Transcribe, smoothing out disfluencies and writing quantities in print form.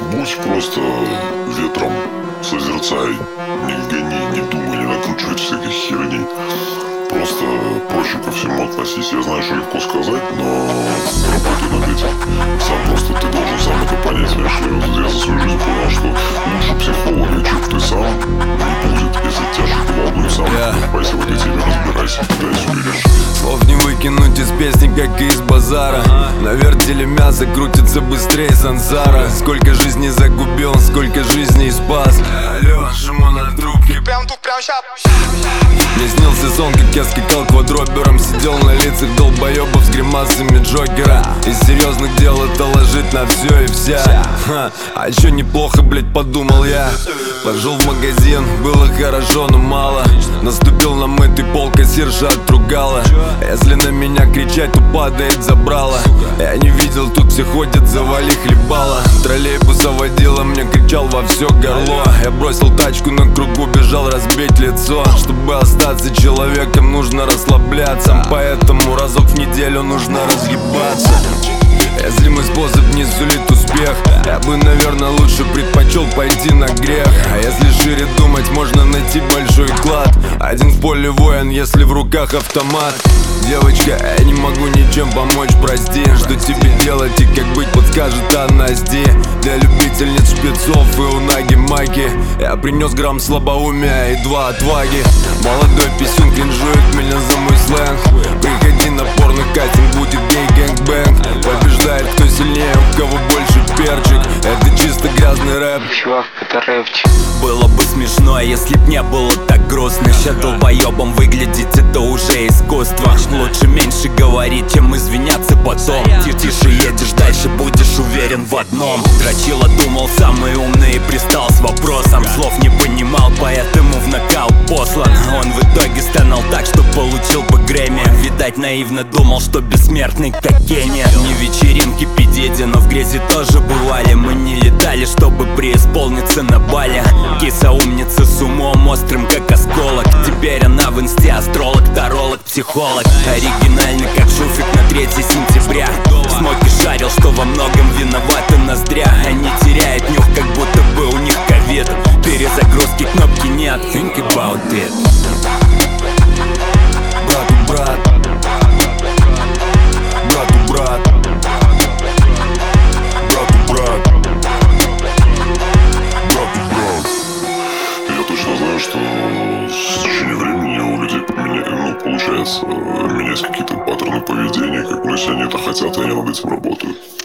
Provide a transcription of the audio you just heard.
Будь просто ветром, созерцай, не гони, не думай, не накручивай всякой херни. Просто проще ко всему относись. Я знаю, что легко сказать, но работай над этим. Сам просто ты должен сам это понять. Я за свою жизнь понял, что лучше психолога, чем ты сам, не будет. Если тяжко волнует, сам копайся в этой теме, разбирайся, пытайся увидишь. Слов не выкинуть из песни, как и из базара. На вертеле мясо крутится быстрее сансара. Сколько жизней загубил, сколько жизней спас. Алло, жму на трубке. Прям тут, прям ща. Мне снился сон, как я скакал квадробером. Сидел на лицах долбоебов с гримасами Джокера. Из серьезных дел это ложит на все и вся. А еще неплохо, блять, подумал я. Пошел в магазин, было хорошо, но мало. Наступил на мытый пол, кассирша отругала. Если на меня кричать, то падает забрала. Я не видел, тут все ходят, завали хлебала. Троллейбуса водила, мне кричал во все горло. Я бросил тачку на кругу, бежал разбить лицо. Чтобы остаться человеком, нужно расслабляться. Поэтому разок в неделю нужно разъебаться. Если мой способ не сулит успех, я бы, наверное, лучше предпочел пойти на грех. А если шире думать, можно найти большой клад. Один в поле воин, если в руках автомат. Девочка, я не могу ничем помочь, прости. Что тебе делать и как быть, подскажет Анна Сди. Для любительниц шпицов и унаги-маги я принес грамм слабоумия и 2 отваги. Молодой писюн кринжует меня за мой сленг. Приходи на порно-кастинг, будет гей-гэнг-бэнг. Побеждает кто сильнее, у кого больше перчик. Это чисто грязный рэп. Чувак, это рэпчик. Было бы смешно, если б не было так грустно. Сейчас долбоебом выглядеть это уже искусство. Лучше меньше говорить, чем извиняться потом. Тише едешь, дальше будешь уверен в одном. Дрочила, думал, самый умный и пристал с вопросом. Слов не понимал, поэтому в нокаут послан. Он в итоге стонал так, что получил бы Грэмми. Видать, наивно думал, что бессмертный как Кенни. Не вечеринки педеди, но в грязи тоже бывали. Мы не летали, чтобы преисполниться на бале. Киса умница с умом острым, как осколок. Теперь она в инсте астролог, таролог, психолог. Оригинально, как Шуфик на 3 сентября. Смоки шарил, что во многом виноваты ноздря. Они теряют нюх, как будто бы у них ковид. Перезагрузки кнопки нет, think about it. Брат, брат, Я точно знаю, что с течением времени у людей получается менять какие-то паттерны поведения, как если они это хотят, и они над этим работают.